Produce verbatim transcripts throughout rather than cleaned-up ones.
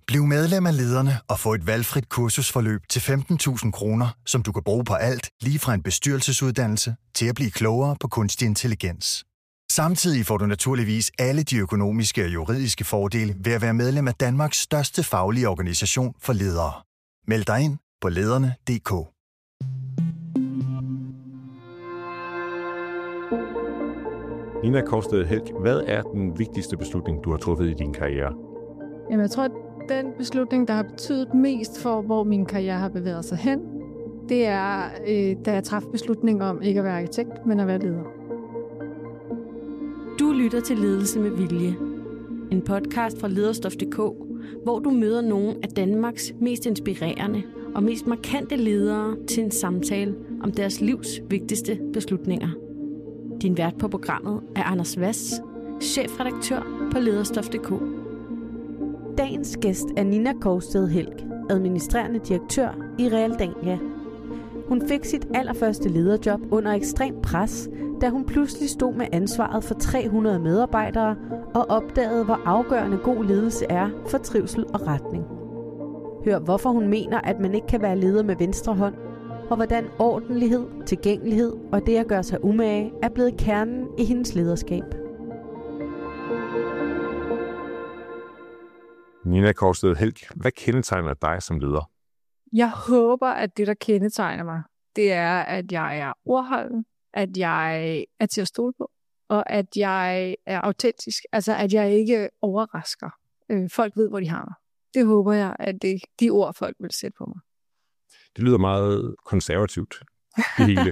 Bliv medlem af Lederne og få et valgfrit kursusforløb til femten tusind kroner, som du kan bruge på alt, lige fra en bestyrelsesuddannelse til at blive klogere på kunstig intelligens. Samtidig får du naturligvis alle de økonomiske og juridiske fordele ved at være medlem af Danmarks største faglige organisation for ledere. Meld dig ind på lederne punktum d k. Nina Korsted Helg, hvad er den vigtigste beslutning, du har truffet i din karriere? Jamen, jeg tror, at den beslutning, der har betydet mest for, hvor min karriere har bevæget sig hen, det er, øh, da jeg træffede beslutningen om ikke at være arkitekt, men at være leder. Du lytter til Ledelse med Vilje. En podcast fra lederstof punktum d k, hvor du møder nogle af Danmarks mest inspirerende og mest markante ledere til en samtale om deres livs vigtigste beslutninger. Din vært på programmet er Anders Hvass, chefredaktør på lederstof punktum d k. Dagens gæst er Nina Korsted Helg, administrerende direktør i Realdania. Hun fik sit allerførste lederjob under ekstrem pres, da hun pludselig stod med ansvaret for tre hundrede medarbejdere og opdagede, hvor afgørende god ledelse er for trivsel og retning. Hør, hvorfor hun mener, at man ikke kan være leder med venstre hånd, og hvordan ordentlighed, tilgængelighed og det at gøre sig umage er blevet kernen i hendes lederskab. Nina Korsted Helg, hvad kendetegner dig som leder? Jeg håber, at det, der kendetegner mig, det er, at jeg er ordholden, at jeg er til at stole på, og at jeg er autentisk. Altså, at jeg ikke overrasker. Øh, folk ved, hvor de har mig. Det håber jeg, at det de ord, folk vil sætte på mig. Det lyder meget konservativt, det hele.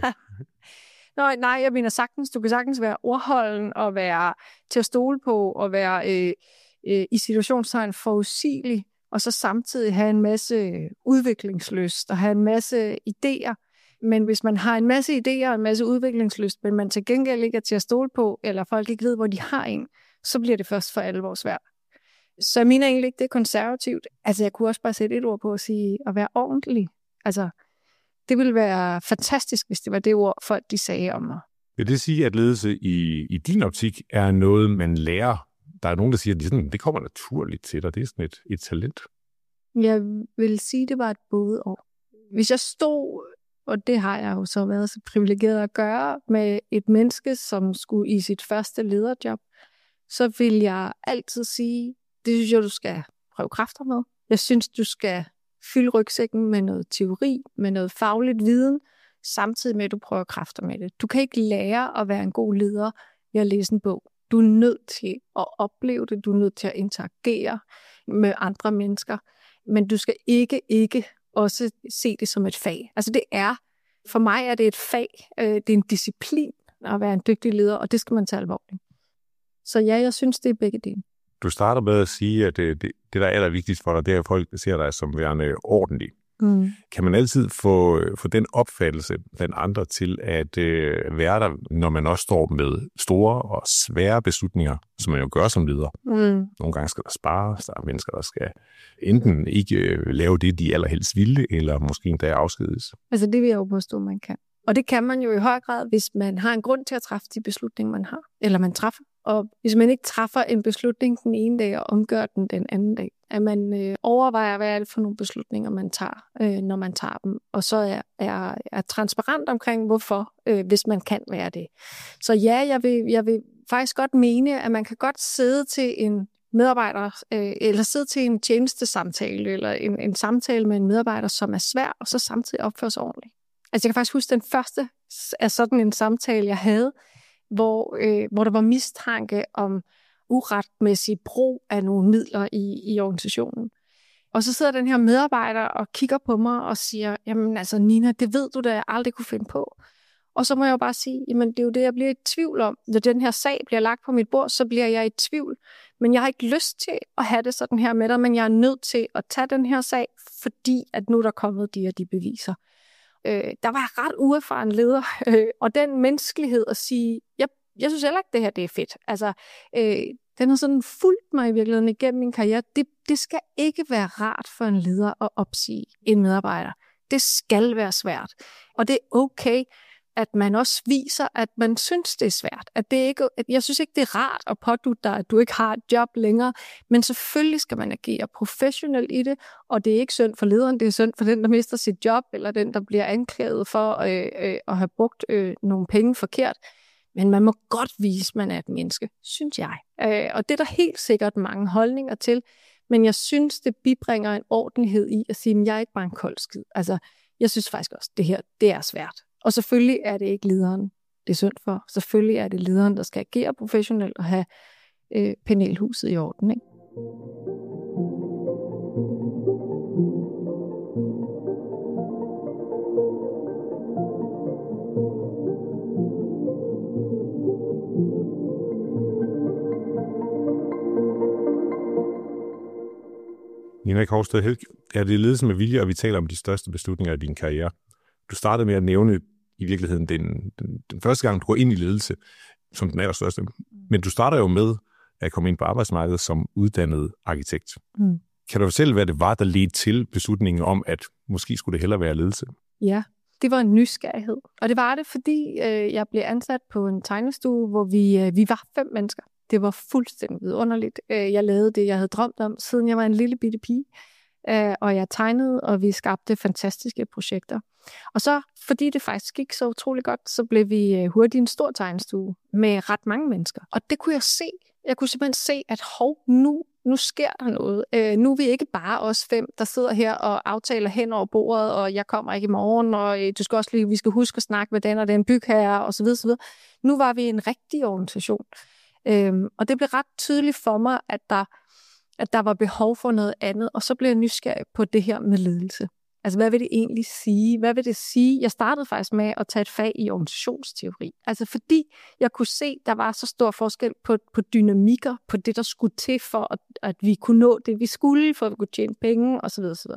Nå, nej, jeg mener sagtens, du kan sagtens være ordholden og være til at stole på og være øh, øh, i situationstegn forudsigelig, og så samtidig have en masse udviklingslyst og have en masse idéer. Men hvis man har en masse idéer og en masse udviklingslyst, men man til gengæld ikke er til at stole på, eller folk ikke ved, hvor de har en, så bliver det først for alvor svært. Så jeg mener egentlig ikke, det er konservativt. Altså, jeg kunne også bare sætte et ord på at sige at være ordentlig. Altså, det ville være fantastisk, hvis det var det ord, folk de sagde om mig. Vil det sige, at ledelse i, i din optik er noget, man lærer? Der er nogen, der siger, at det, sådan, det kommer naturligt til dig. Det er sådan et, et talent. Jeg vil sige, at det var et både og. Hvis jeg stod, og det har jeg jo så været så privilegeret at gøre, med et menneske, som skulle i sit første lederjob, så vil jeg altid sige, det synes jeg, du skal prøve kræfter med. Jeg synes, du skal fylde rygsækken med noget teori, med noget fagligt viden, samtidig med, at du prøver kræfter med det. Du kan ikke lære at være en god leder ved at læse en bog. Du er nødt til at opleve det, du er nødt til at interagere med andre mennesker, men du skal ikke, ikke også se det som et fag. Altså det er, for mig er det et fag, det er en disciplin at være en dygtig leder, og det skal man tage alvorligt. Så ja, jeg synes, det er begge dele. Du starter med at sige, at det, det, det der er allervigtigst for dig, det er, at folk ser dig som værende ordentlig. Mm. Kan man altid få, få den opfattelse blandt andre til at øh, være der, når man også står med store og svære beslutninger, som man jo gør som leder? Mm. Nogle gange skal der spares, der er mennesker, der skal enten ikke øh, lave det, de allerhelst ville, eller måske endda afskediges. Altså det vil jeg jo påstå, man kan. Og det kan man jo i høj grad, hvis man har en grund til at træffe de beslutninger, man har, eller man træffer. Og hvis man ikke træffer en beslutning den ene dag og omgør den den anden dag, at man øh, overvejer, hvad er det for nogle beslutninger, man tager, øh, når man tager dem, og så er, er, er transparent omkring, hvorfor, øh, hvis man kan være det. Så ja, jeg vil, jeg vil faktisk godt mene, at man kan godt sidde til en medarbejder, øh, eller sidde til en tjenestesamtale, eller en, en samtale med en medarbejder, som er svær, og så samtidig opføre sig ordentligt. Altså jeg kan faktisk huske, den første af sådan en samtale, jeg havde, hvor, øh, hvor der var mistanke om uretmæssig brug af nogle midler i, i organisationen. Og så sidder den her medarbejder og kigger på mig og siger, jamen altså Nina, det ved du da, jeg aldrig kunne finde på. Og så må jeg jo bare sige, jamen det er jo det, jeg bliver i tvivl om. Når den her sag bliver lagt på mit bord, så bliver jeg i tvivl. Men jeg har ikke lyst til at have det sådan her med dig, men jeg er nødt til at tage den her sag, fordi at nu er der kommet de og de beviser. Øh, der var jeg ret uerfaren leder, øh, og den menneskelighed at sige, jeg, jeg synes heller ikke, det her det er fedt. Altså, øh, den har sådan fulgt mig i virkeligheden igennem min karriere. Det, det skal ikke være rart for en leder at opsige en medarbejder. Det skal være svært, og det er okay. at man også viser, at man synes, det er svært. At det ikke, at jeg synes ikke, det er rart at pådutte dig, at du ikke har et job længere, men selvfølgelig skal man agere professionelt i det, og det er ikke synd for lederen, det er synd for den, der mister sit job, eller den, der bliver anklaget for øh, øh, at have brugt øh, nogle penge forkert. Men man må godt vise, at man er et menneske, synes jeg. Øh, og det er der helt sikkert mange holdninger til, men jeg synes, det bibringer en ordentlighed i at sige, at jeg er ikke bare en kold skid. Altså, jeg synes faktisk også, at det her, det er svært. Og selvfølgelig er det ikke lederen, det er synd for. Selvfølgelig er det lederen, der skal agere professionelt og have øh, panelhuset i orden, ikke? Nina Korsted Helg, er det ledelse med vilje, og vi taler om de største beslutninger i din karriere. Du startede med at nævne i virkeligheden den, den, den første gang, du går ind i ledelse, som den allerstørste. Men du starter jo med at komme ind på arbejdsmarkedet som uddannet arkitekt. Mm. Kan du fortælle, hvad det var, der ledte til beslutningen om, at måske skulle det hellere være ledelse? Ja, det var en nysgerrighed. Og det var det, fordi øh, jeg blev ansat på en tegnestue, hvor vi, øh, vi var fem mennesker. Det var fuldstændig vidunderligt. Jeg lavede det, jeg havde drømt om, siden jeg var en lille bitte pige. Og jeg tegnede, og vi skabte fantastiske projekter. Og så, fordi det faktisk gik så utrolig godt, så blev vi hurtigt en stor tegnestue med ret mange mennesker. Og det kunne jeg se. Jeg kunne simpelthen se, at hov, nu, nu sker der noget. Nu er vi ikke bare os fem, der sidder her og aftaler hen over bordet, og jeg kommer ikke i morgen, og du skal også lige, vi skal huske at snakke med den og den bygherre, og så videre, så videre. Nu var vi en rigtig organisation. Øhm, og det blev ret tydeligt for mig, at der, at der var behov for noget andet, og så blev jeg nysgerrig på det her med ledelse. Altså, hvad vil det egentlig sige? Hvad vil det sige? Jeg startede faktisk med at tage et fag i organisationsteori. Altså, fordi jeg kunne se, der var så stor forskel på, på dynamikker, på det, der skulle til for, at, at vi kunne nå det, vi skulle, for at vi kunne tjene penge, osv. osv.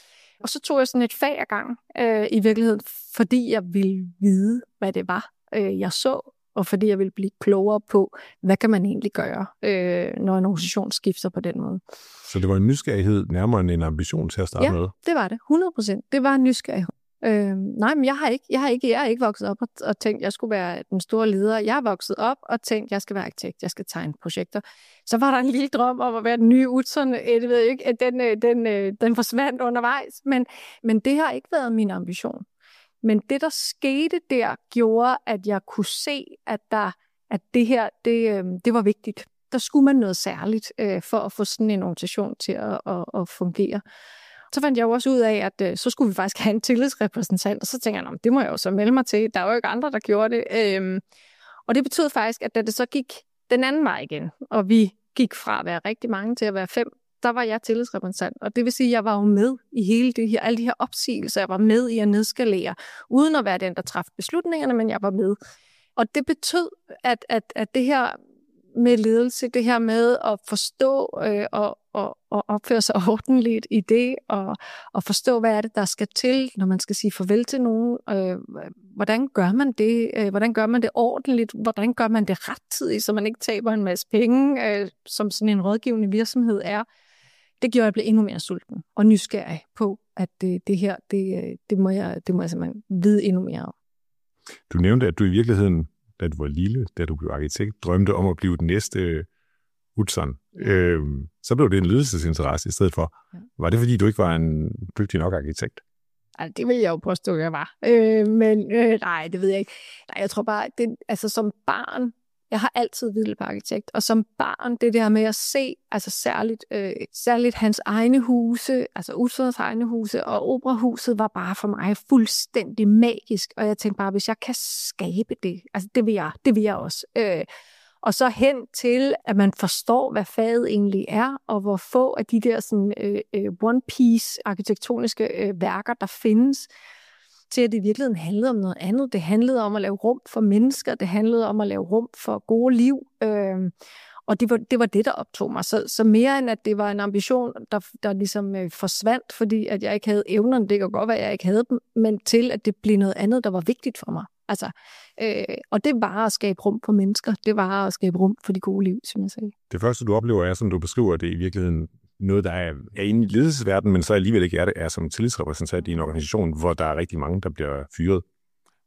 Og så tog jeg sådan et fag ad gang, øh, i virkeligheden, fordi jeg ville vide, hvad det var, øh, jeg så, og fordi jeg ville blive klogere på, hvad kan man egentlig gøre, øh, når en organisation skifter på den måde. Så det var en nysgerrighed nærmere end en ambition til at starte ja, med? Ja, det var det. hundrede procent. Det var en nysgerrighed. Øh, nej, men jeg har ikke, jeg har ikke, jeg har ikke vokset op og, og tænkt, at jeg skulle være den store leder. Jeg har vokset op og tænkt, at jeg skal være arkitekt, jeg skal tegne projekter. Så var der en lille drøm om at være den nye Utzon. Jeg ved ikke, at den, den, den forsvandt undervejs, men, men det har ikke været min ambition. Men det, der skete der, gjorde, at jeg kunne se, at, der, at det her, det, øh, det var vigtigt. Der skulle man noget særligt øh, for at få sådan en organisation til at, at, at fungere. Så fandt jeg jo også ud af, at øh, så skulle vi faktisk have en tillidsrepræsentant, og så tænkte jeg, det må jeg jo så melde mig til. Der er jo ikke andre, der gjorde det. Øhm, og det betød faktisk, at da det så gik den anden vej igen, og vi gik fra at være rigtig mange til at være fem, der var jeg tillidsrepræsentant, og det vil sige, at jeg var jo med i hele det her, alle de her opsigelser, jeg var med i at nedskalere, uden at være den, der træffede beslutningerne, men jeg var med. Og det betød, at, at, at det her med ledelse, det her med at forstå øh, og, og, og opføre sig ordentligt i det, og, og forstå, hvad er det, der skal til, når man skal sige farvel til nogen. Øh, hvordan gør man det? Øh, hvordan gør man det ordentligt? Hvordan gør man det rettidigt, så man ikke taber en masse penge, øh, som sådan en rådgivende virksomhed er? Det gjorde, at jeg blev endnu mere sulten og nysgerrig på, at det, det her, det, det, må jeg, det må jeg simpelthen vide endnu mere om. Du nævnte, at du i virkeligheden, da du var lille, da du blev arkitekt, drømte om at blive den næste Utzon. Ja. Øhm, så blev det en ledelsesinteresse i stedet for. Ja. Var det, fordi du ikke var en dygtig nok arkitekt? Altså, det vil jeg jo påstå, at jeg var. Øh, men øh, nej, det ved jeg ikke. Nej, jeg tror bare, det, altså som barn, jeg har altid vildt på arkitekt, og som barn, det der med at se, altså særligt, øh, særligt hans egne huse, altså Utzons egne huse, og operahuset var bare for mig fuldstændig magisk, og jeg tænkte bare, hvis jeg kan skabe det, altså det vil jeg, det vil jeg også. Øh, og så hen til, at man forstår, hvad faget egentlig er, og hvor få af de der sådan, øh, øh, one-piece arkitektoniske øh, værker, der findes, til at det i virkeligheden handlede om noget andet. Det handlede om at lave rum for mennesker, det handlede om at lave rum for gode liv, øh, og det var, det var det, der optog mig. Så, så mere end at det var en ambition, der, der ligesom øh, forsvandt, fordi at jeg ikke havde evnerne, det kan godt være, at jeg ikke havde dem, men til at det blev noget andet, der var vigtigt for mig. Altså, øh, og det var at skabe rum for mennesker, det var at skabe rum for de gode liv, som jeg sagde. Det første, du oplever, er, som du beskriver, det i virkeligheden noget, der er, er inde i ledelsesverdenen, men så alligevel ikke er det, er som tillidsrepræsentant i en organisation, hvor der er rigtig mange, der bliver fyret.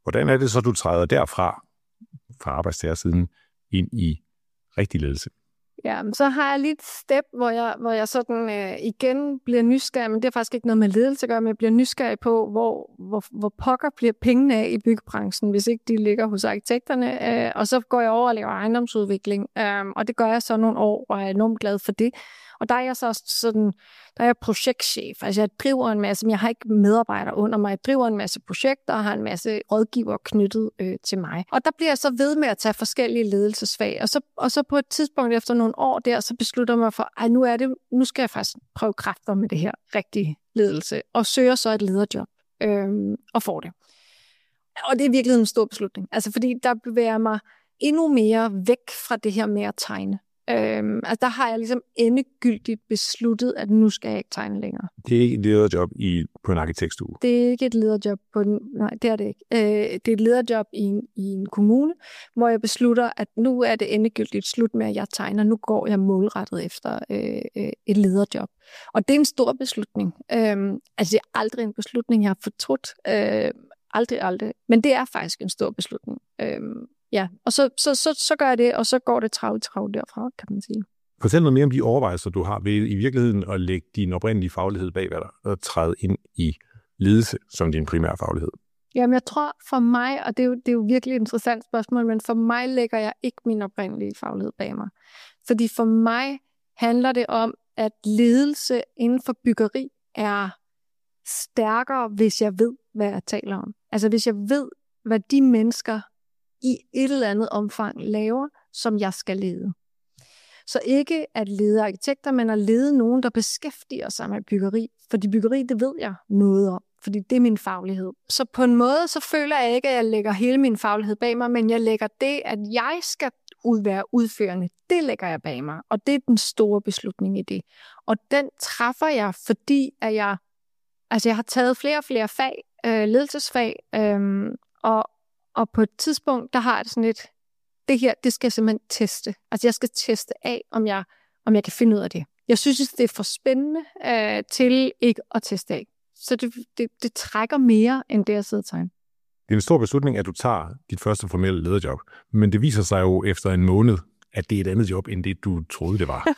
Hvordan er det så, du træder derfra, fra arbejdstagersiden, ind i rigtig ledelse? Ja, så har jeg lige et step, hvor jeg, hvor jeg sådan øh, igen bliver nysgerrig, men det har faktisk ikke noget med ledelse at gøre, men jeg bliver nysgerrig på, hvor, hvor, hvor pokker bliver pengene af i byggebranchen, hvis ikke de ligger hos arkitekterne. Øh, og så går jeg over og laver ejendomsudvikling, øh, og det gør jeg så nogle år, og jeg er enormt glad for det. Og der er jeg så sådan, der er jeg projektchef. Altså jeg driver en masse, men jeg har ikke medarbejdere under mig. Jeg driver en masse projekter og har en masse rådgivere knyttet øh, til mig. Og der bliver jeg så ved med at tage forskellige ledelsesfag. Og så, og så på et tidspunkt efter nogle år der, så beslutter jeg mig for, at nu er det, nu skal jeg faktisk prøve kræfter med det her rigtige ledelse. Og søger så et lederjob øh, og får det. Og det er virkelig en stor beslutning. Altså fordi der bevæger mig endnu mere væk fra det her med at tegne. Øhm, altså der har jeg ligesom endegyldigt besluttet, at nu skal jeg ikke tegne længere. Det er ikke et lederjob i, på en arkitektstue? Det er ikke et lederjob på den, nej, det er det ikke. Øh, det er et lederjob i en, i en kommune, hvor jeg beslutter, at nu er det endegyldigt slut med, at jeg tegner. Nu går jeg målrettet efter øh, øh, et lederjob. Og det er en stor beslutning. Øh, altså det er aldrig en beslutning, jeg har fortrudt. Øh, aldrig, aldrig. Men det er faktisk en stor beslutning. Øh, Ja, og så, så, så, så gør jeg det, og så går det travlt travlt derfra, kan man sige. Fortæl noget mere om de overvejelser, du har ved i virkeligheden at lægge din oprindelige faglighed bag dig og træde ind i ledelse som din primære faglighed. Jamen, jeg tror for mig, og det er, jo, det er jo virkelig et interessant spørgsmål, men for mig lægger jeg ikke min oprindelige faglighed bag mig. Fordi for mig handler det om, at ledelse inden for byggeri er stærkere, hvis jeg ved, hvad jeg taler om. Altså hvis jeg ved, hvad de mennesker i et eller andet omfang laver, som jeg skal lede. Så ikke at lede arkitekter, men at lede nogen, der beskæftiger sig med byggeri. Fordi byggeri, det ved jeg noget om, fordi det er min faglighed. Så på en måde, så føler jeg ikke, at jeg lægger hele min faglighed bag mig, men jeg lægger det, at jeg skal ud være udførende, det lægger jeg bag mig. Og det er den store beslutning i det. Og den træffer jeg, fordi at jeg, altså jeg har taget flere og flere fag, øh, ledelsesfag, øh, og Og på et tidspunkt, der har jeg sådan et, det her, det skal jeg simpelthen teste. Altså jeg skal teste af, om jeg, om jeg kan finde ud af det. Jeg synes, det er for spændende øh, til ikke at teste af. Så det, det, det trækker mere, end det at sidde og tegne. Det er en stor beslutning, at du tager dit første formelle lederjob. Men det viser sig jo efter en måned, at det er et andet job, end det du troede, det var.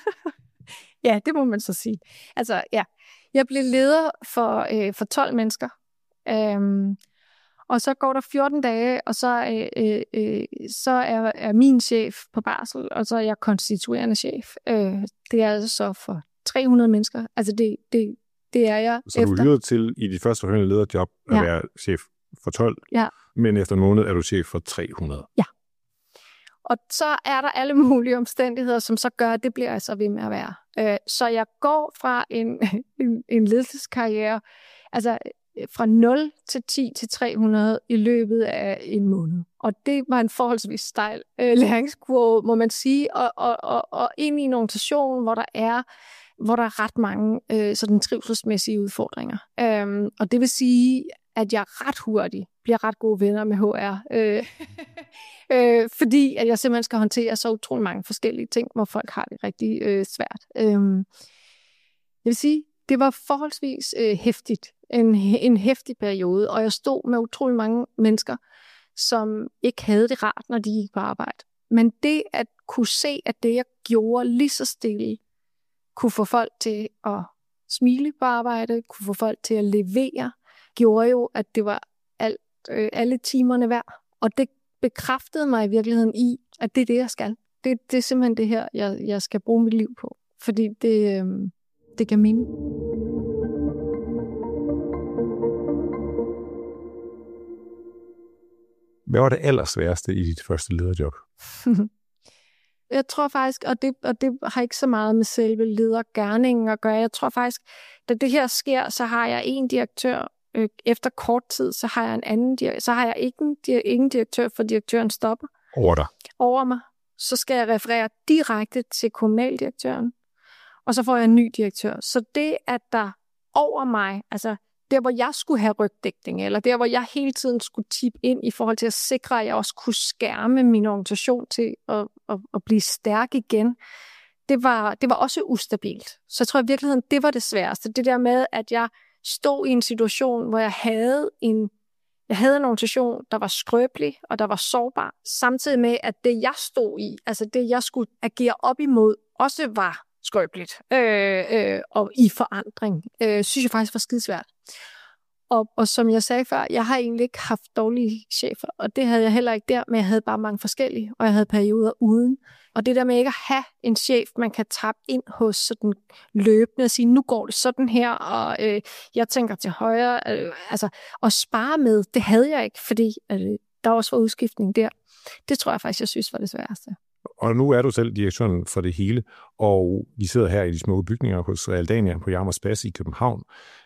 Ja, det må man så sige. Altså ja, jeg blev leder for, øh, for tolv mennesker. Øhm, Og så går der fjorten dage, og så, øh, øh, så er, er min chef på barsel, og så er jeg konstituerende chef. Øh, det er altså så for tre hundrede mennesker. Altså det, det, det er jeg så efter. Så du er hyret til i dit første forhåndende lederjob at ja. være chef for tolv, ja. men efter en måned er du chef for tre hundrede. Ja. Og så er der alle mulige omstændigheder, som så gør, at det bliver jeg så ved med at være. Øh, så jeg går fra en, en, en ledelseskarriere, altså fra nul til ti til tre hundrede i løbet af en måned. Og det var en forholdsvis stejl øh, læringskurve, må man sige, og, og, og, og ind i en organisation, hvor der er, hvor der er ret mange øh, sådan trivselsmæssige udfordringer. Øhm, og det vil sige, at jeg ret hurtigt bliver ret gode venner med H R, øh, øh, fordi at jeg simpelthen skal håndtere så utrolig mange forskellige ting, hvor folk har det rigtig øh, svært. Øhm, jeg vil sige, det var forholdsvis øh, hæftigt. En, en hæftig periode, og jeg stod med utrolig mange mennesker, som ikke havde det rart, når de gik på arbejde. Men det at kunne se, at det jeg gjorde lige så stille, kunne få folk til at smile på arbejde, kunne få folk til at levere, gjorde jo, at det var alt, øh, alle timerne værd. Og det bekræftede mig i virkeligheden i, at det er det, jeg skal. Det, det er simpelthen det her, jeg, jeg skal bruge mit liv på. Fordi det, øh, det gav mening. Hvad var det allersværeste i dit første lederjob? Jeg tror faktisk, og det, og det har ikke så meget med selve ledergerningen at gøre, jeg tror faktisk, da det her sker, så har jeg en direktør, øh, efter kort tid, så har jeg en anden direktør, så har jeg ikke en, ingen direktør, for direktøren stopper. Over dig? Over mig. Så skal jeg referere direkte til kommunaldirektøren, og så får jeg en ny direktør. Så det, at der over mig, altså der, hvor jeg skulle have rygdækning, eller der, hvor jeg hele tiden skulle tippe ind i forhold til at sikre, at jeg også kunne skærme min organisation til at, at, at blive stærk igen, det var, det var også ustabilt. Så jeg tror i virkeligheden, det var det sværeste. Det der med, at jeg stod i en situation, hvor jeg havde en, Jeg havde en organisation, der var skrøbelig, og der var sårbar, samtidig med, at det, jeg stod i, altså det, jeg skulle agere op imod, også var skrøbeligt øh, øh, og i forandring, øh, synes jeg faktisk var skidesvært. Og, og som jeg sagde før, jeg har egentlig ikke haft dårlige chefer, og det havde jeg heller ikke der, men jeg havde bare mange forskellige, og jeg havde perioder uden. Og det der med ikke at have en chef, man kan tappe ind hos sådan løbende og sige, nu går det sådan her, og øh, jeg tænker til højre. Øh, altså, at spare med, det havde jeg ikke, fordi øh, der også var udskiftning der. Det tror jeg faktisk, jeg synes var det sværeste. Og nu er du selv direktøren for det hele, og vi sidder her i de smukke bygninger hos Realdania på Jarmers Plads i København,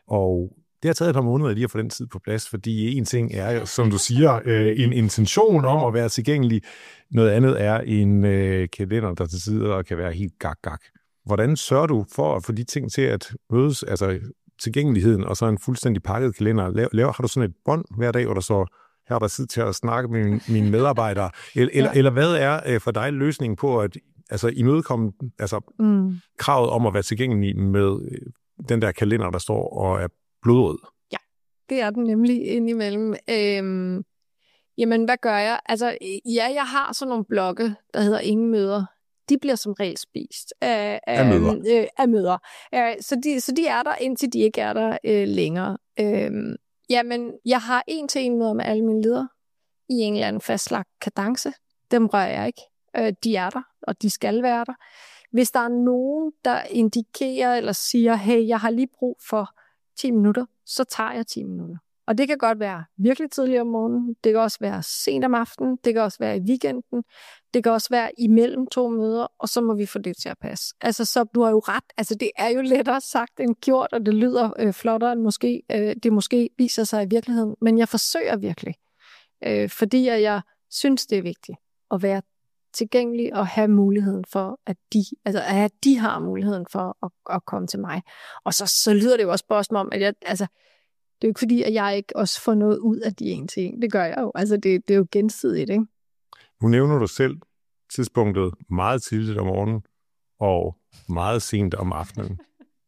og det har taget et par måneder lige at få den tid på plads, fordi en ting er, som du siger, en intention om at være tilgængelig. Noget andet er en kalender, der til tider kan være helt gak-gak. Hvordan sørger du for at få de ting til at mødes, altså tilgængeligheden og så en fuldstændig pakket kalender? Laver, har du sådan et bånd hver dag, hvor der så her er der tid til at snakke med mine, mine medarbejdere? Eller, ja. eller, eller hvad er for dig løsningen på at altså, imødekomme altså, mm. kravet om at være tilgængelig med den der kalender, der står og er blodrød? Ja, det er den nemlig indimellem. Øhm, jamen, hvad gør jeg? Altså, ja, jeg har sådan nogle blogge, der hedder Ingen Møder. De bliver som regel spist af, af, af møder. Øh, af møder. Øh, så, de, så de er der, indtil de ikke er der øh, længere. Øhm, jamen, jeg har en til en møder med alle mine ledere i en eller anden fastlagt kadence. Dem rører jeg ikke. Øh, de er der, og de skal være der. Hvis der er nogen, der indikerer eller siger, hey, jeg har lige brug for ti minutter, så tager jeg ti minutter. Og det kan godt være virkelig tidligt om morgenen, det kan også være sent om aftenen, det kan også være i weekenden, det kan også være imellem to møder, og så må vi få det til at passe. Altså, så du har jo ret, altså det er jo lettere sagt end gjort, og det lyder øh, flottere end måske, øh, det måske viser sig i virkeligheden, men jeg forsøger virkelig, øh, fordi jeg synes, det er vigtigt at være tilgængelig og have muligheden for, at de, altså at de har muligheden for at, at komme til mig. Og så, så lyder det jo også bare som om, at jeg, altså, det er jo ikke fordi, at jeg ikke også får noget ud af de en til en. Det gør jeg jo. Altså, det, det er jo gensidigt, ikke? Nu nævner du selv tidspunktet meget tidligt om morgenen og meget sent om aftenen.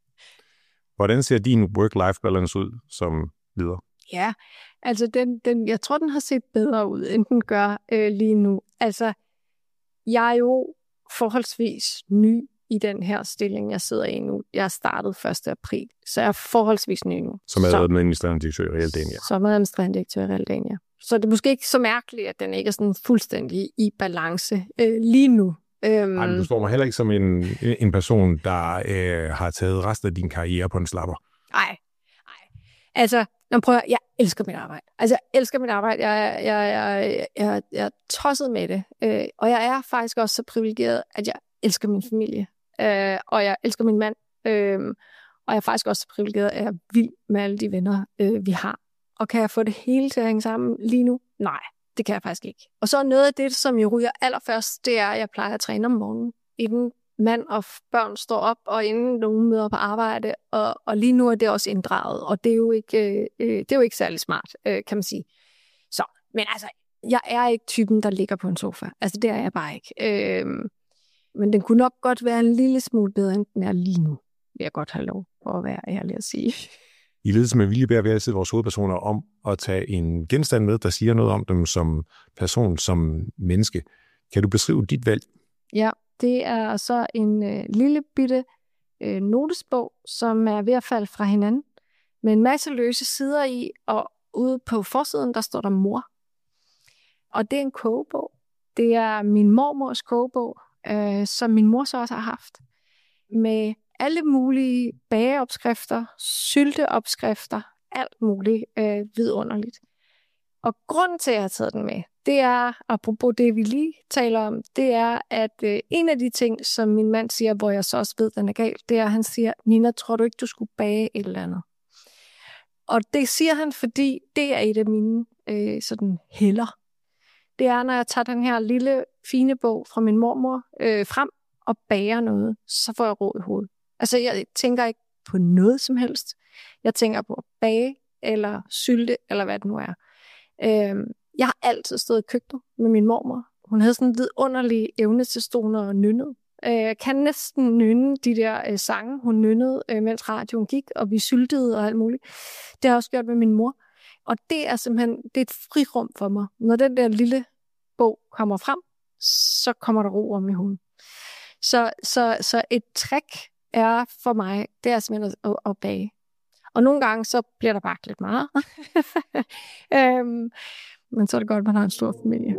Hvordan ser din work-life balance ud som leder? Ja, altså, den, den, jeg tror, den har set bedre ud, end den gør øh, lige nu. Altså, jeg er jo forholdsvis ny i den her stilling, jeg sidder i nu. Jeg er startet første april, så jeg er forholdsvis ny nu. Som er administrerende direktør i Realdania. Som er administrerende direktør i Realdania. Så det er måske ikke så mærkeligt, at den ikke er sådan fuldstændig i balance øh, lige nu. Øhm, Ej, men du står mig heller ikke som en, en person, der øh, har taget resten af din karriere på en slapper. Nej, nej. Altså, når prøver, jeg elsker mit arbejde. Altså, jeg elsker mit arbejde. Jeg, jeg, jeg, jeg, jeg er tosset med det. Øh, og jeg er faktisk også så privilegeret, at jeg elsker min familie. Øh, og jeg elsker min mand. Øh, og jeg er faktisk også så privilegeret, at jeg er vild med alle de venner, øh, vi har. Og kan jeg få det hele til at hænge sammen lige nu? Nej, det kan jeg faktisk ikke. Og så noget af det, som jeg ryger allerførst, det er, at jeg plejer at træne om morgenen, inden mand og børn står op, og inden nogen møder på arbejde. Og, og lige nu er det også inddraget, og det er jo ikke, øh, det er jo ikke særlig smart, øh, kan man sige. Så, men altså, jeg er ikke typen, der ligger på en sofa. Altså, det er jeg bare ikke. Øh, men den kunne nok godt være en lille smule bedre, end den er lige nu. Vil jeg godt have lov for at være ærlig at sige. I ledelse med vilje beder vi altid vores hovedpersoner om at tage en genstand med, der siger noget om dem som person, som menneske. Kan du beskrive dit valg? Ja, det er så en øh, lille bitte øh, notesbog, som er ved at falde fra hinanden, med en masse løse sider i, og ude på forsiden, der står der mor. Og det er en kogebog. Det er min mormors kogebog, øh, som min mor så også har haft, med alle mulige bageopskrifter, sylteopskrifter, alt muligt øh, vidunderligt. Og grunden til, at jeg har taget den med, det er, apropos det, vi lige taler om, det er, at øh, en af de ting, som min mand siger, hvor jeg så også ved, at den er galt, det er, at han siger, Nina, tror du ikke, du skulle bage et eller andet? Og det siger han, fordi det er et af mine øh, sådan hælder. Det er, når jeg tager den her lille, fine bog fra min mormor øh, frem og bager noget, så får jeg ro i hovedet. Altså, jeg tænker ikke på noget som helst. Jeg tænker på at bage, eller sylte, eller hvad det nu er. Øhm, jeg har altid stået i køkkenet med min mormor. Hun havde sådan en vidunderlig evne til stående og nynnede. Jeg kan næsten nynne de der øh, sange, hun nynnede, øh, mens radioen gik, og vi syltede og alt muligt. Det har jeg også gjort med min mor. Og det er simpelthen det er et frirum for mig. Når den der lille bog kommer frem, så kommer der ro om i hovedet. Så, så, så et trick er for mig, det er simpelthen at, at bage. Og nogle gange, så bliver der bagt lidt meget. øhm, men så er det godt, at man har en stor familie.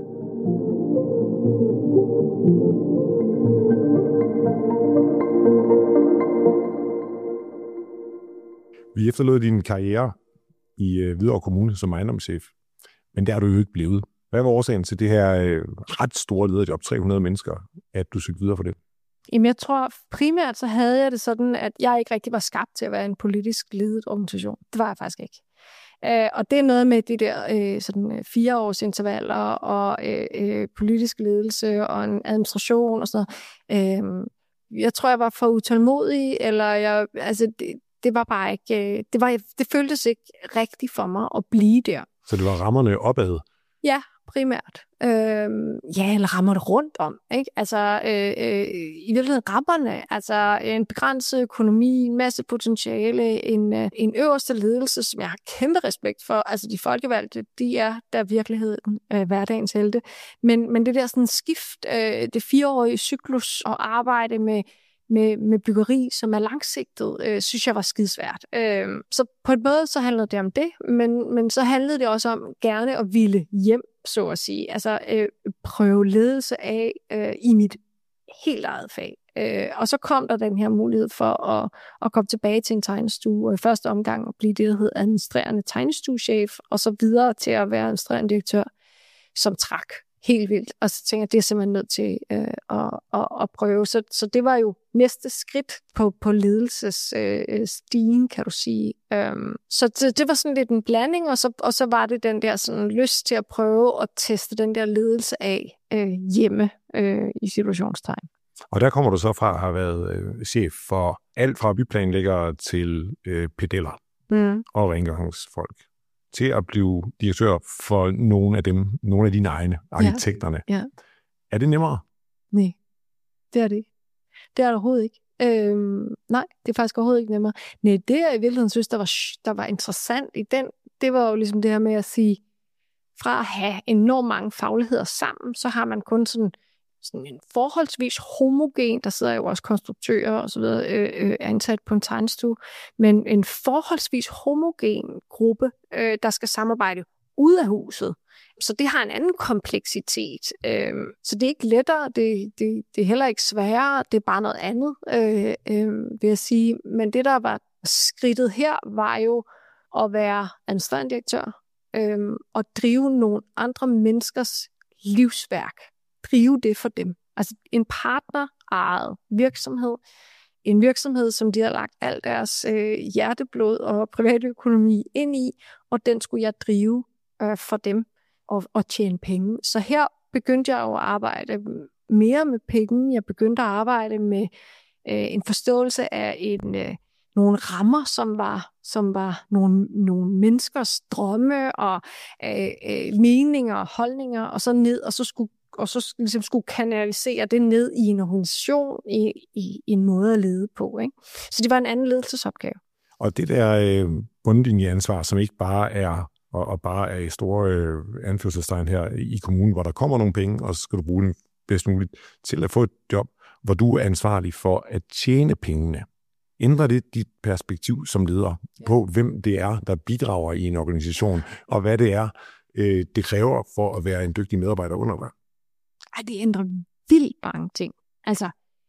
Vi efterlod din karriere i øh, Hvidovre Kommune som ejendomschef, men der er du jo ikke blevet. Hvad var årsagen til det her øh, ret store lederjob, tre hundrede mennesker, at du søgte videre for det? Jamen, jeg tror primært, så havde jeg det sådan, at jeg ikke rigtig var skabt til at være en politisk ledet organisation. Det var jeg faktisk ikke. Øh, og det er noget med de der øh, sådan fire års intervaller og øh, øh, politisk ledelse og en administration og sådan noget. Øh, jeg tror, jeg var for utålmodig, eller jeg, altså, det, det var bare ikke, øh, det, var, det føltes ikke rigtigt for mig at blive der. Så det var rammerne opad? Ja, primært. Øhm, ja, eller rammer det rundt om, ikke? Altså, øh, øh, i virkeligheden rammerne, altså en begrænset økonomi, en masse potentiale, en, øh, en øverste ledelse, som jeg har kæmpe respekt for. Altså, de folkevalgte, de er der virkeligheden, øh, hverdagens helte. Men, men det der sådan skift, øh, det fireårige cyklus og arbejde med Med, med byggeri, som er langsigtet, øh, synes jeg var skidesvært. Øh, så på en måde, så handlede det om det, men, men så handlede det også om gerne at ville hjem, så at sige. Altså øh, prøve ledelse af øh, i mit helt eget fag. Øh, og så kom der den her mulighed for at, at komme tilbage til en tegnestue, og i første omgang at blive det, der hed administrerende tegnestuechef, og så videre til at være administrerende direktør, som trak helt vildt. Og så tænker jeg, det er simpelthen nødt til øh, at, at, at prøve. Så, så det var jo næste skridt på, på ledelsesstigen, øh, kan du sige. Um, så det, det var sådan lidt en blanding, og så, og så var det den der sådan lyst til at prøve at teste den der ledelse af øh, hjemme øh, i situationstegn. Og der kommer du så fra at have været øh, chef for alt fra byplanlæggere til øh, pedeller mm. og rengøringsfolk, til at blive direktør for nogle af dem, nogle af dine egne, arkitekterne. Ja. Ja. Er det nemmere? Nej, det er det ikke. Det er det overhovedet ikke. Øhm, nej, det er faktisk overhovedet ikke nemmere. Nej, det jeg i virkeligheden synes, der var, der var interessant i den, det var jo ligesom det her med at sige, fra at have enormt mange fagligheder sammen, så har man kun sådan, sådan en forholdsvis homogen, der sidder jo også konstruktører og så videre, øh, øh, ansat på en tegnestue, men en forholdsvis homogen gruppe, øh, der skal samarbejde ud af huset. Så det har en anden kompleksitet. Øh, så det er ikke lettere, det, det, det er heller ikke sværere, det er bare noget andet, øh, øh, vil jeg sige. Men det, der var skridtet her, var jo at være administrerende direktør øh, og drive nogle andre menneskers livsværk. Drive det for dem. Altså en partner-ejet virksomhed. En virksomhed, som de har lagt al deres øh, hjerteblod og privatøkonomi ind i, og den skulle jeg drive øh, for dem og, og tjene penge. Så her begyndte jeg jo at arbejde mere med penge. Jeg begyndte at arbejde med øh, en forståelse af en, øh, nogle rammer, som var, som var nogle, nogle menneskers drømme og øh, øh, meninger og holdninger, og så ned, og så skulle og så ligesom skulle kanalisere det ned i en organisation, i, i, i en måde at lede på. Ikke? Så det var en anden ledelsesopgave. Og det der øh, bundlinjeansvar, som ikke bare er, og, og bare er i store øh, anførselstegn her i kommunen, hvor der kommer nogle penge, og så skal du bruge dem bedst muligt til at få et job, hvor du er ansvarlig for at tjene pengene. Ændrer det dit perspektiv som leder ja. på, hvem det er, der bidrager i en organisation, og hvad det er, øh, det kræver for at være en dygtig medarbejder under dig? Ej, det ændrer vildt mange ting. Altså,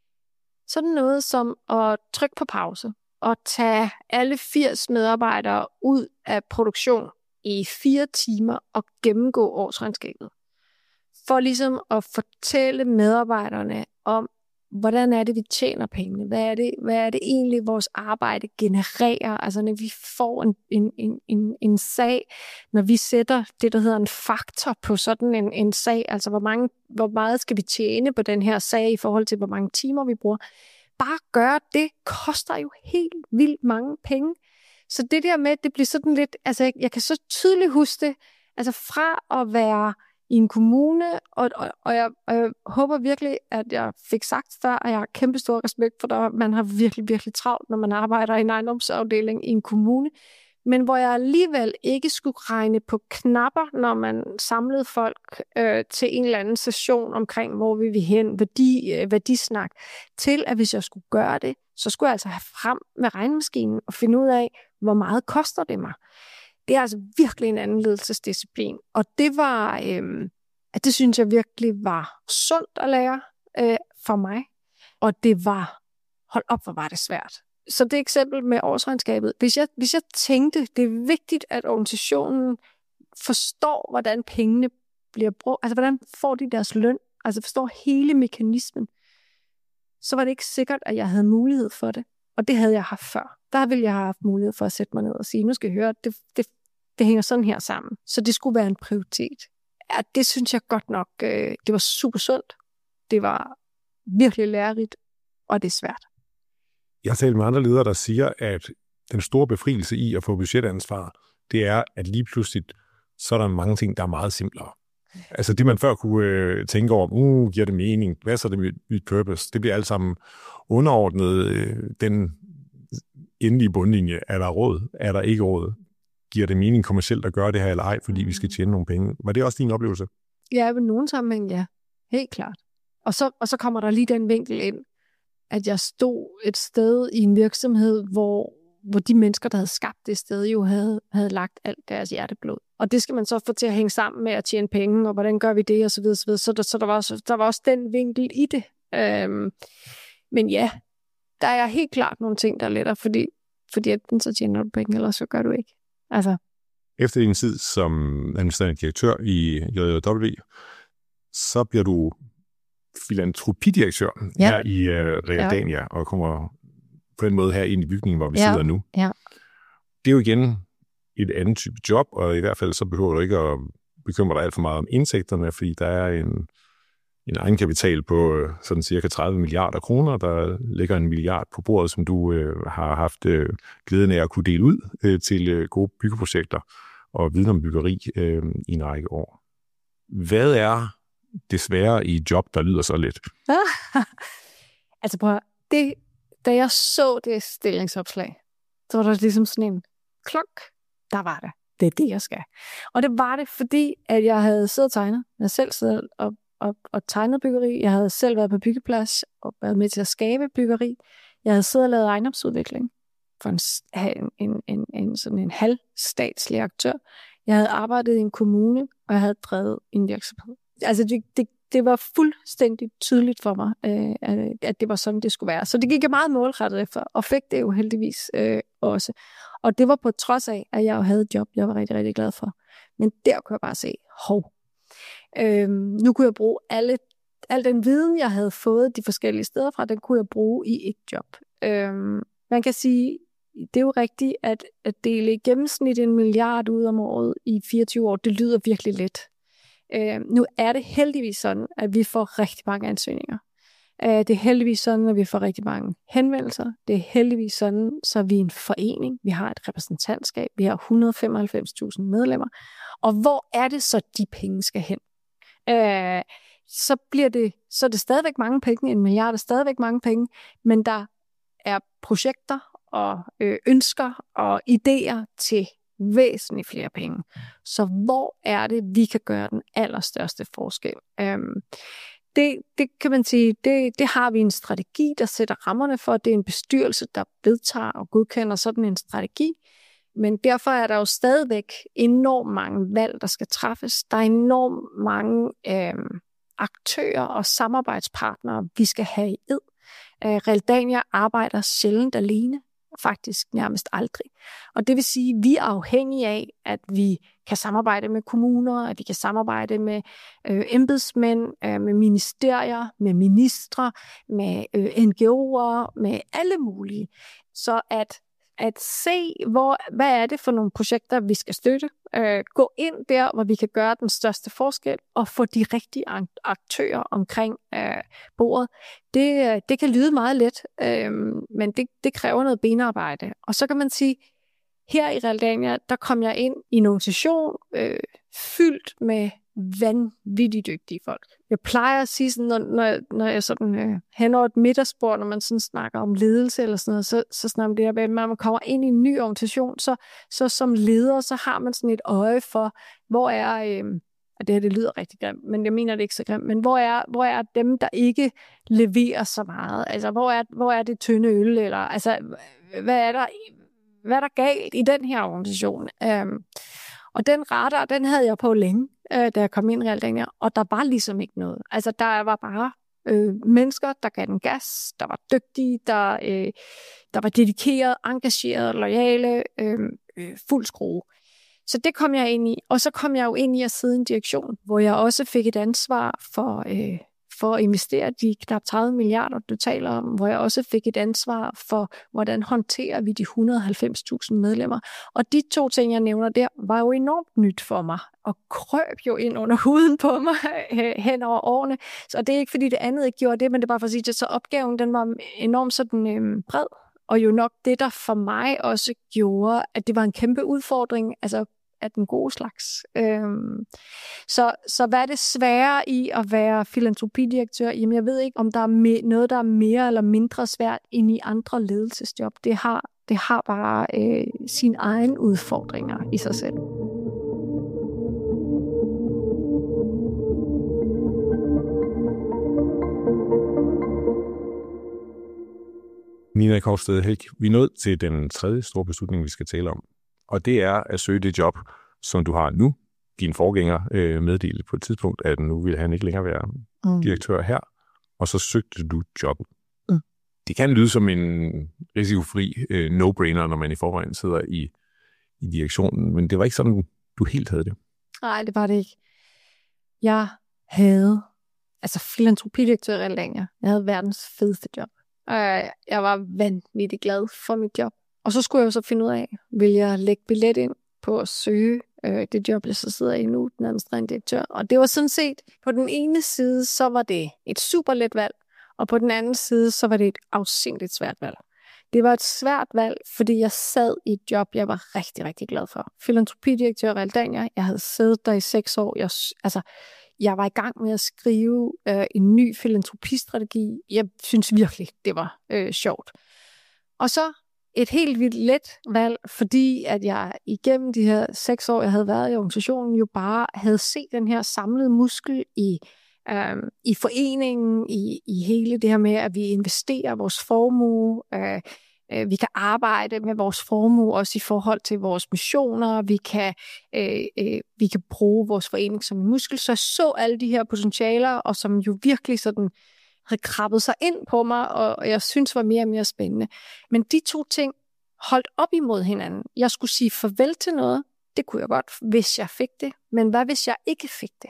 sådan noget som at trykke på pause og tage alle firs medarbejdere ud af produktion i fire timer og gennemgå årsregnskabet. For ligesom at fortælle medarbejderne om, hvordan er det, vi tjener pengene? Hvad er det, hvad er det egentlig, vores arbejde genererer? Altså, når vi får en, en, en, en, en sag, når vi sætter det, der hedder en faktor på sådan en, en sag, altså hvor, mange, hvor meget skal vi tjene på den her sag i forhold til, hvor mange timer vi bruger. Bare gøre det koster jo helt vildt mange penge. Så det der med, det bliver sådan lidt, altså jeg, jeg kan så tydeligt huske det, altså fra at være i en kommune, og, og, og, jeg, og jeg håber virkelig, at jeg fik sagt før, at jeg har kæmpe stor respekt for, at man har virkelig, virkelig travlt, når man arbejder i en ejendomsafdeling i en kommune. men hvor jeg alligevel ikke skulle regne på knapper, når man samlede folk øh, til en eller anden session omkring, hvor vi vil hen, værdi, øh, værdisnak, til at hvis jeg skulle gøre det, så skulle jeg altså have frem med regnemaskinen og finde ud af, hvor meget koster det mig. Det er altså virkelig en anden ledelsesdisciplin, og det var, øh, at det synes jeg virkelig var sundt at lære øh, for mig, og det var, hold op, hvor var det svært. Så det eksempel med årsregnskabet. Hvis jeg, hvis jeg tænkte, det er vigtigt, at organisationen forstår, hvordan pengene bliver brugt, altså hvordan får de deres løn, altså forstår hele mekanismen, så var det ikke sikkert, at jeg havde mulighed for det. Og det havde jeg haft før. Der ville jeg have haft mulighed for at sætte mig ned og sige, nu skal I høre, det, det, det hænger sådan her sammen. Så det skulle være en prioritet. Ja, det synes jeg godt nok, øh, det var super sundt. Det var virkelig lærerigt, og det er svært. Jeg har talt med andre ledere, der siger, at den store befrielse i at få budgetansvar, det er, at lige pludselig, så er der mange ting, der er meget simplere. Altså det, man før kunne øh, tænke over, uh, giver det mening? Hvad så er det mit, mit purpose? Det bliver alt sammen underordnet øh, den endelige bundlinje. Er der råd? Er der ikke råd? Giver det mening kommercielt at gøre det her eller ej, fordi vi skal tjene nogle penge? Var det også din oplevelse? Ja, i nogen sammenhæng, ja. Helt klart. Og så, og så kommer der lige den vinkel ind, at jeg stod et sted i en virksomhed, hvor, hvor de mennesker, der havde skabt det sted, jo havde, havde lagt alt deres hjerteblod. Og det skal man så få til at hænge sammen med at tjene penge, og hvordan gør vi det, og så videre, så videre. Så der, så der, var, også, der var også den vinkel i det. Øhm, men ja, der er helt klart nogle ting, der er lettere, fordi, fordi enten så tjener du penge, eller så gør du ikke. Altså. Efter din tid som administrerende direktør i J J W, så bliver du filantropidirektør ja. her i uh, Realdania, ja. og kommer på den måde her ind i bygningen, hvor vi ja. sidder nu. Ja. Det er jo igen et andet type job, og i hvert fald så behøver du ikke at bekymre dig alt for meget om indtægterne, fordi der er en, en egenkapital på sådan cirka tredive milliarder kroner, der ligger en milliard på bordet, som du øh, har haft øh, glæden af at kunne dele ud øh, til øh, gode byggeprojekter og viden om byggeri øh, i en række år. Hvad er det svære i et job, der lyder så lidt? altså prøv det, da jeg så det stillingsopslag, så var der ligesom sådan en klok, der var det. Det er det, jeg skal. Og det var det, fordi at jeg havde siddet og tegnet. Jeg havde selv siddet og, og, og tegnet byggeri. Jeg havde selv været på byggeplads og været med til at skabe byggeri. Jeg havde siddet og lavet ejendomsudvikling for en, en, en, en, en, sådan en halvstatslig aktør. Jeg havde arbejdet i en kommune, og jeg havde drevet en virksomhed. Altså, det, det, det var fuldstændig tydeligt for mig, øh, at det var sådan, det skulle være. Så det gik jeg meget målrettet efter, og fik det jo heldigvis øh, også. Og det var på trods af, at jeg jo havde et job, jeg var rigtig, rigtig glad for. Men der kunne jeg bare se, hov. Øh, nu kunne jeg bruge alle, al den viden, jeg havde fået de forskellige steder fra, den kunne jeg bruge i et job. Øh, man kan sige, det er jo rigtigt, at, at dele i gennemsnit en milliard ud om året i fireogtyve år, det lyder virkelig let. Uh, nu er det heldigvis sådan, at vi får rigtig mange ansøgninger. Uh, det er heldigvis sådan, at vi får rigtig mange henvendelser. Det er heldigvis sådan, så vi er en forening. Vi har et repræsentantskab. Vi har et hundrede og femoghalvfems tusind medlemmer. Og hvor er det så, de penge skal hen? Uh, så bliver det, så er det stadigvæk mange penge. En milliard er stadigvæk mange penge. Men der er projekter og øh, ønsker og idéer til væsentligt flere penge. Så hvor er det, vi kan gøre den allerstørste forskel? Øhm, det, det kan man sige, det, det har vi en strategi, der sætter rammerne for. Det er en bestyrelse, der vedtager og godkender sådan en strategi. Men derfor er der jo stadigvæk enormt mange valg, der skal træffes. Der er enormt mange øhm, aktører og samarbejdspartnere, vi skal have i ed. Øh, Realdania arbejder sjældent alene. Faktisk nærmest aldrig. Og det vil sige, at vi er afhængige af, at vi kan samarbejde med kommuner, at vi kan samarbejde med øh, embedsmænd, øh, med ministerier, med ministre, med øh, N G O'er, med alle mulige. Så at, at se, hvor, hvad er det for nogle projekter, vi skal støtte, øh, gå ind der, hvor vi kan gøre den største forskel, og få de rigtige aktører omkring øh, bordet. Det, det kan lyde meget let, øh, men det, det kræver noget benarbejde. Og så kan man sige, her i Realdania, der kom jeg ind i en organisation øh, fyldt med vanvittigt dygtige folk. Jeg plejer at sige sådan, når, når, jeg, når jeg sådan øh, hen over et middagsbord, når man sådan snakker om ledelse eller sådan noget, så, så snakker man det her, at når man kommer ind i en ny organisation, så, så som leder, så har man sådan et øje for, hvor er, øh, og det her det lyder rigtig grimt, men jeg mener det ikke så grimt, men hvor er, hvor er dem, der ikke leverer så meget? Altså, hvor er, hvor er det tynde øl? Eller, altså, hvad er der, hvad er der galt i den her organisation? Øh, Og den radar, den havde jeg på længe, øh, da jeg kom ind i Realdania, og der var ligesom ikke noget. Altså, der var bare øh, mennesker, der gav den gas, der var dygtige, der, øh, der var dedikeret, engageret, loyale, øh, øh, fuld skrue. Så det kom jeg ind i. Og så kom jeg jo ind i at sidde i en direktion, hvor jeg også fik et ansvar for, øh, for at investere de knap tredive milliarder, du taler om, hvor jeg også fik et ansvar for, hvordan håndterer vi de et hundrede og halvfems tusind medlemmer. Og de to ting, jeg nævner der, var jo enormt nyt for mig, og krøb jo ind under huden på mig hen over årene. Så det er ikke, fordi det andet ikke gjorde det, men det er bare for at sige, at så opgaven, den var enormt sådan øh, bred, og jo nok det, der for mig også gjorde, at det var en kæmpe udfordring, altså af den gode slags. Øhm, så, så hvad er det svære i at være filantropidirektør? Jamen, jeg ved ikke, om der er me- noget, der er mere eller mindre svært end i andre ledelsesjob. Det har, det har bare øh, sine egne udfordringer i sig selv. Nina Korsted Helg, vi er nået til den tredje store beslutning, vi skal tale om. Og det er at søge det job, som du har nu. Din forgænger øh, meddelte på et tidspunkt, at nu ville han ikke længere være mm. direktør her. Og så søgte du jobbet. Mm. Det kan lyde som en risikofri øh, no-brainer, når man i forvejen sidder i, i direktionen. Men det var ikke sådan, du helt havde det. Nej, det var det ikke. Jeg havde, altså filantropidirektør i Realdania, jeg havde verdens fedeste job. Og jeg var vanvittigt glad for mit job. Og så skulle jeg jo så finde ud af, vil jeg lægge billet ind på at søge øh, det job, jeg så sidder i nu, den administrerende direktør. Og det var sådan set, på den ene side, så var det et super let valg, og på den anden side, så var det et afsindigt svært valg. Det var et svært valg, fordi jeg sad i et job, jeg var rigtig, rigtig glad for. Filantropidirektør i Realdania, jeg havde siddet der i seks år. Jeg, altså, jeg var i gang med at skrive øh, en ny filantropistrategi. Jeg synes virkelig, det var øh, sjovt. Og så et helt vildt let valg, fordi at jeg igennem de her seks år, jeg havde været i organisationen, jo bare havde set den her samlede muskel i, øh, i foreningen, i, i hele det her med, at vi investerer vores formue, øh, øh, vi kan arbejde med vores formue også i forhold til vores missioner, vi kan, øh, øh, vi kan bruge vores forening som en muskel. Så jeg så alle de her potentialer, og som jo virkelig sådan havde krabbet sig ind på mig, og jeg synes var mere og mere spændende. Men de to ting holdt op imod hinanden. Jeg skulle sige farvel til noget, det kunne jeg godt, hvis jeg fik det, men hvad hvis jeg ikke fik det?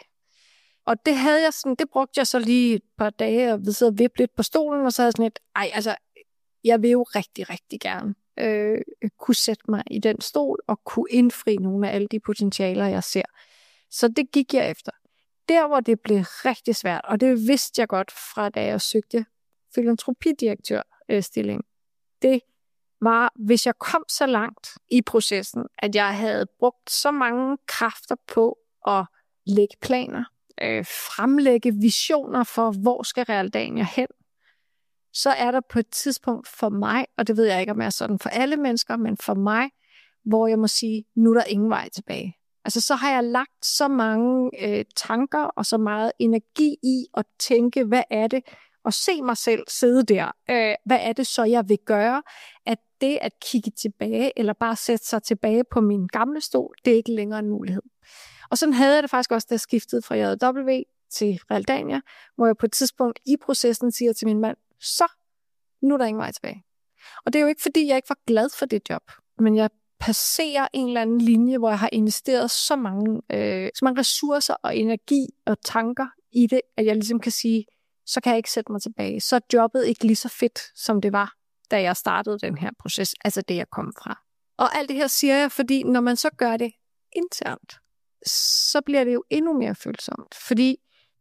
Og det havde jeg sådan, det brugte jeg så lige et par dage, og vi sad og vippe lidt på stolen, og så havde jeg sådan et, ej, altså, jeg vil jo rigtig, rigtig gerne øh, kunne sætte mig i den stol, og kunne indfri nogle af alle de potentialer, jeg ser. Så det gik jeg efter. Der, hvor det blev rigtig svært, og det vidste jeg godt fra, da jeg søgte filantropidirektørstilling, det var, hvis jeg kom så langt i processen, at jeg havde brugt så mange kræfter på at lægge planer, øh, fremlægge visioner for, hvor skal Realdania hen, så er der på et tidspunkt for mig, og det ved jeg ikke, om jeg er sådan for alle mennesker, men for mig, hvor jeg må sige, nu er der ingen vej tilbage. Altså, så har jeg lagt så mange øh, tanker og så meget energi i at tænke, hvad er det, og se mig selv sidde der. Øh, hvad er det så, jeg vil gøre? At det at kigge tilbage, eller bare sætte sig tilbage på min gamle stol, det er ikke længere en mulighed. Og sådan havde jeg det faktisk også, da jeg skiftede fra J W til Realdania, hvor jeg på et tidspunkt i processen siger til min mand, så, nu er der ingen vej tilbage. Og det er jo ikke, fordi jeg ikke var glad for det job, men jeg passerer en eller anden linje, hvor jeg har investeret så mange, øh, så mange ressourcer og energi og tanker i det, at jeg ligesom kan sige, så kan jeg ikke sætte mig tilbage. Så er jobbet ikke lige så fedt, som det var, da jeg startede den her proces, altså det, jeg kom fra. Og alt det her siger jeg, fordi når man så gør det internt, så bliver det jo endnu mere følsomt. Fordi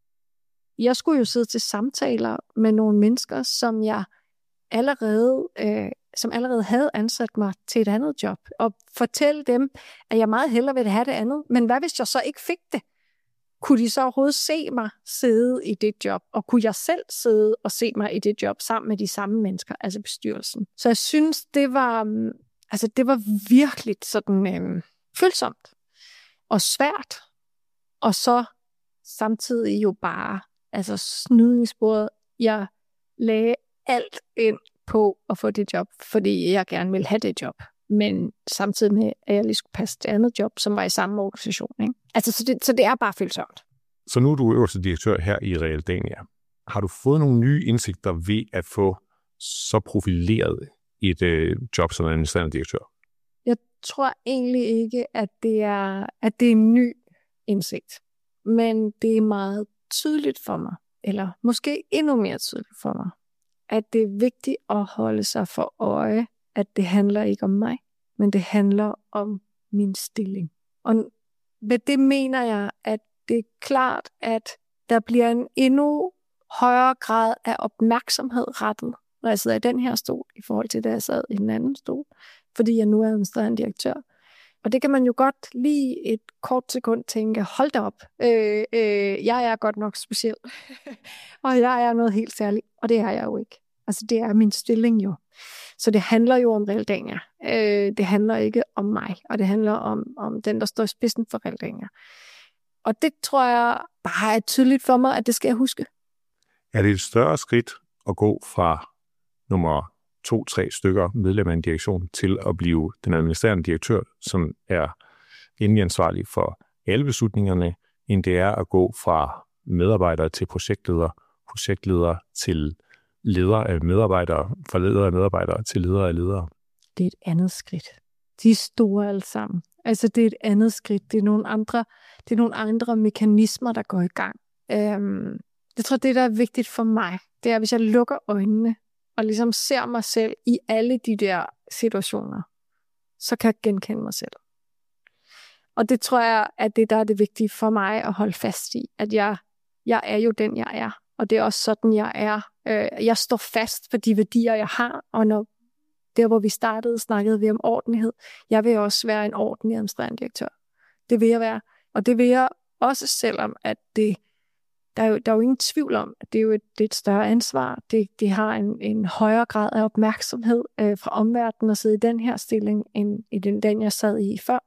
jeg skulle jo sidde til samtaler med nogle mennesker, som jeg allerede, øh, som allerede havde ansat mig til et andet job, og fortælle dem, at jeg meget hellere ville have det andet. Men hvad hvis jeg så ikke fik det? kunne de så overhovedet se mig sidde i det job? Og kunne jeg selv sidde og se mig i det job sammen med de samme mennesker, altså bestyrelsen? Så jeg synes, det var, altså det var virkelig sådan øhm, følsomt og svært. Og så samtidig jo bare altså snyde i sporet. Jeg lagde alt ind på at få det job, fordi jeg gerne ville have det job. Men samtidig med, at jeg lige skulle passe det andet job, som var i samme organisation. Ikke? Altså, så det, så det er bare følsomt. Så nu er du øverste direktør her i Realdania. Har du fået nogle nye indsigter ved at få så profileret et øh, job som administrerende direktør? Jeg tror egentlig ikke, at det er, at det er en ny indsigt. Men det er meget tydeligt for mig, eller måske endnu mere tydeligt for mig, at det er vigtigt at holde sig for øje, at det handler ikke om mig, men det handler om min stilling. Og med det mener jeg, at det er klart, at der bliver en endnu højere grad af opmærksomhed rettet, når jeg sidder i den her stol, i forhold til, da jeg sad i den anden stol, fordi jeg nu er administrerende direktør. Og det kan man jo godt lige et kort sekund tænke, hold da op, øh, øh, jeg er godt nok speciel, og jeg er noget helt særligt, og det er jeg jo ikke. Altså det er min stilling jo. Så det handler jo om Realdania. Øh, det handler ikke om mig, og det handler om, om den, der står i spidsen for Realdania. Og det tror jeg bare er tydeligt for mig, at det skal jeg huske. Er det et større skridt at gå fra nummer to-tre stykker medlem af en direktion til at blive den administrerende direktør, som er endelig ansvarlig for alle beslutningerne, end det er at gå fra medarbejdere til projektleder, projektleder til leder af medarbejdere, fra ledere af medarbejdere til ledere af ledere. Det er et andet skridt. De er store alle sammen. Altså det er et andet skridt. Det er nogle andre, det er nogle andre mekanismer, der går i gang. Øhm, jeg tror, det, der er vigtigt for mig, det er, hvis jeg lukker øjnene og ligesom ser mig selv i alle de der situationer, så kan jeg genkende mig selv. Og det tror jeg, at det der er det vigtige for mig at holde fast i, at jeg, jeg er jo den, jeg er. Og det er også sådan, jeg er. Jeg står fast for de værdier, jeg har, og når der, hvor vi startede, snakkede vi om ordentlighed. Jeg vil også være en ordentlig administrerende direktør. Det vil jeg være. Og det vil jeg også, selvom at det, der, er jo, der er jo ingen tvivl om, at det er jo et, det er et større ansvar. Det, det har en, en højere grad af opmærksomhed øh, fra omverdenen at sidde i den her stilling, end i den, den jeg sad i før.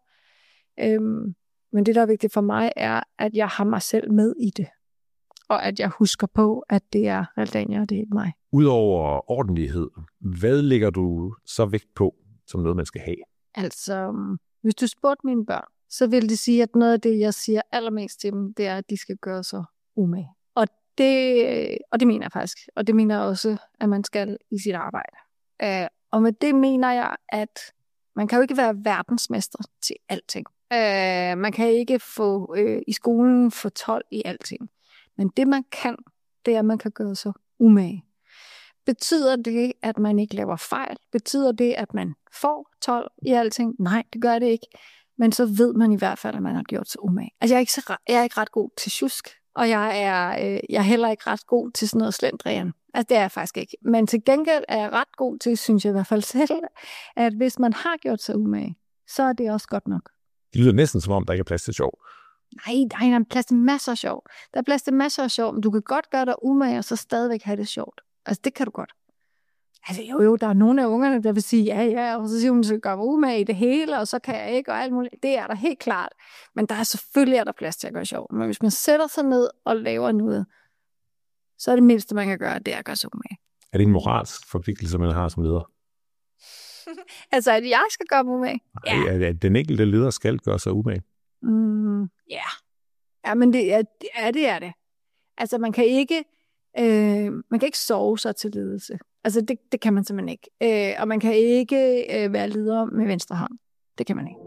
Øhm, men det, der er vigtigt for mig, er, at jeg har mig selv med i det. Og at jeg husker på, at det er Realdania, og det er ikke mig. Udover ordentlighed, hvad lægger du så vægt på, som noget, man skal have? Altså, hvis du spurgte mine børn, så vil de sige, at noget af det, jeg siger allermest til dem, det er, at de skal gøre sig umage. Og det, og det mener jeg faktisk. Og det mener jeg også, at man skal i sit arbejde. Uh, og med det mener jeg, at man kan jo ikke være verdensmester til alting. Uh, man kan ikke få uh, i skolen få tolv i alting. Men det, man kan, det er, at man kan gøre sig umage. Betyder det, at man ikke laver fejl? Betyder det, at man får tolv i alting? Nej, det gør det ikke. Men så ved man i hvert fald, at man har gjort sig umage. Altså, jeg er ikke, så, jeg er ikke ret god til sjusk, og jeg er, øh, jeg er heller ikke ret god til sådan noget slendrian. Altså, det er jeg faktisk ikke. Men til gengæld er jeg ret god til, synes jeg i hvert fald selv, at hvis man har gjort sig umage, så er det også godt nok. Det lyder næsten som om, der ikke er plads til sjov. Nej, der er plads til masser af sjov. Der er plads til masser af sjov, men du kan godt gøre dig umage, og så stadigvæk have det sjovt. Altså, det kan du godt. Altså, jo, jo, der er nogle af ungerne, der vil sige, ja, ja, og så siger hun, at jeg gør mig umage i det hele, og så kan jeg ikke, og alt muligt. Det er der helt klart. Men der er selvfølgelig er der plads til at gøre sjov. Men hvis man sætter sig ned og laver noget, så er det mindste, man kan gøre, det er at gøre sig umage. Er det en moralsk forpligtelse, man har som leder? Altså, at jeg skal gøre mig umage? Nej, ja. At den enkelte leder skal gøre sig umage. Mm, ja. Yeah. Ja, men det er, ja, det er det. Altså, man kan ikke, øh, man kan ikke sove sig til ledelse. Altså, det, det kan man simpelthen ikke. Øh, og man kan ikke øh, være leder med venstre hånd. Det kan man ikke.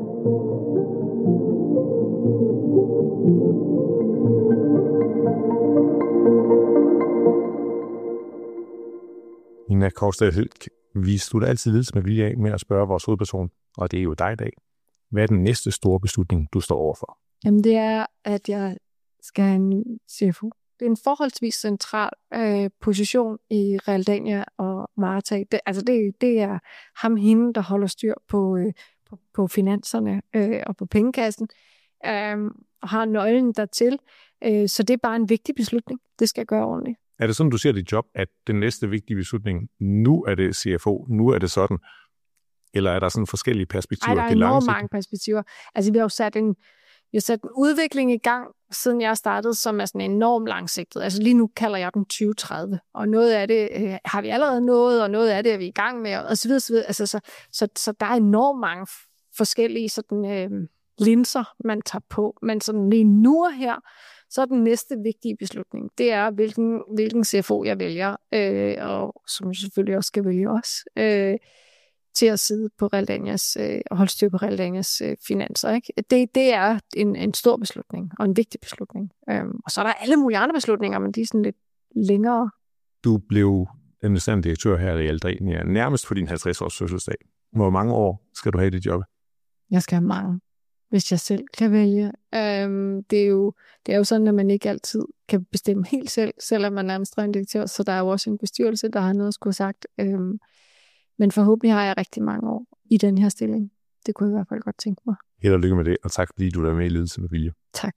Nina Korsted Hylk, vi slutter altid ledelse med vilje af med at spørge vores hovedperson, og det er jo dig i dag. Hvad er den næste store beslutning, du står overfor? Jamen, det er, at jeg skal have en C F O. Det er en forholdsvis central øh, position i Realdania og varetage. Det, altså, det, det er ham hende, der holder styr på, øh, på, på finanserne øh, og på pengekassen. Um, og har nøglen dertil. Øh, så det er bare en vigtig beslutning. Det skal jeg gøre ordentligt. Er det sådan, du ser dit job, at den næste vigtige beslutning, nu er det C F O, nu er det sådan, eller er der sådan forskellige perspektiver? Ej, der er enormt mange perspektiver. Altså, vi har jo sat en, vi har sat en udvikling i gang, siden jeg startede, som er sådan enormt langsigtet. Altså lige nu kalder jeg den tyve tredive, og noget af det øh, har vi allerede nået, og noget af det er vi i gang med, og så videre, så videre. Altså, så, så, så der er enormt mange forskellige sådan, øh, linser, man tager på. Men sådan lige nu og her, så er den næste vigtige beslutning, det er, hvilken, hvilken C F O jeg vælger, øh, og som jeg selvfølgelig også skal vælge os, øh, til at sidde på Realdanias, øh, og holde styr på Realdanias øh, finanser. Ikke? Det, det er en, en stor beslutning, og en vigtig beslutning. Øhm, og så er der alle mulige andre beslutninger, men de er sådan lidt længere. Du blev administrerende direktør her i Realdania, nærmest på din halvtreds års fødselsdag. Hvor mange år skal du have i dit job? Jeg skal have mange, hvis jeg selv kan vælge. Øhm, det, er jo, det er jo sådan, at man ikke altid kan bestemme helt selv, selvom man er administrerende direktør, så der er jo også en bestyrelse, der har noget at skulle have sagt. Øhm, men forhåbentlig har jeg rigtig mange år i den her stilling. Det kunne jeg i hvert fald godt tænke mig. Held og lykke med det, og tak fordi du er med i Ledelse med Vilje. Tak.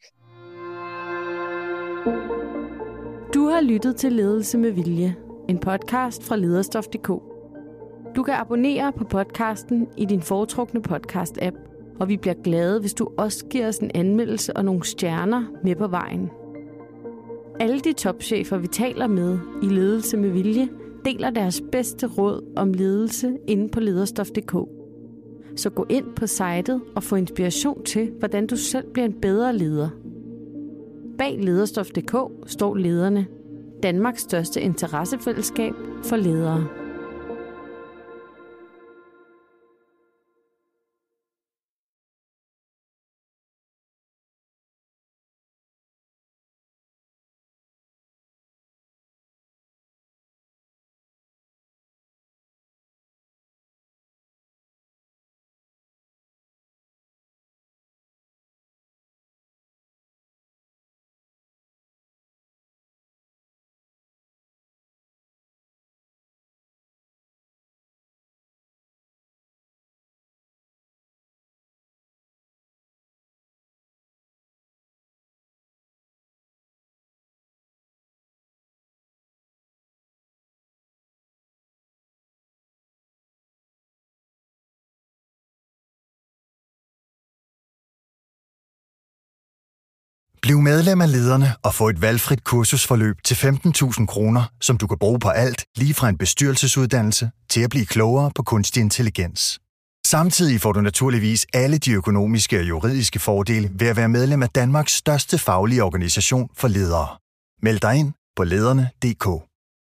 Du har lyttet til Ledelse med Vilje, en podcast fra lederstof punktum d k. Du kan abonnere på podcasten i din foretrukne podcast-app, og vi bliver glade, hvis du også giver os en anmeldelse og nogle stjerner med på vejen. Alle de topchefer, vi taler med i Ledelse med Vilje, deler deres bedste råd om ledelse inde på lederstof punktum d k. Så gå ind på sitet og få inspiration til, hvordan du selv bliver en bedre leder. Bag lederstof punktum d k står lederne, Danmarks største interessefællesskab for ledere. Bliv medlem af Lederne og få et valgfrit kursusforløb til femten tusind kroner, som du kan bruge på alt, lige fra en bestyrelsesuddannelse til at blive klogere på kunstig intelligens. Samtidig får du naturligvis alle de økonomiske og juridiske fordele ved at være medlem af Danmarks største faglige organisation for ledere. Meld dig ind på lederne punktum d k.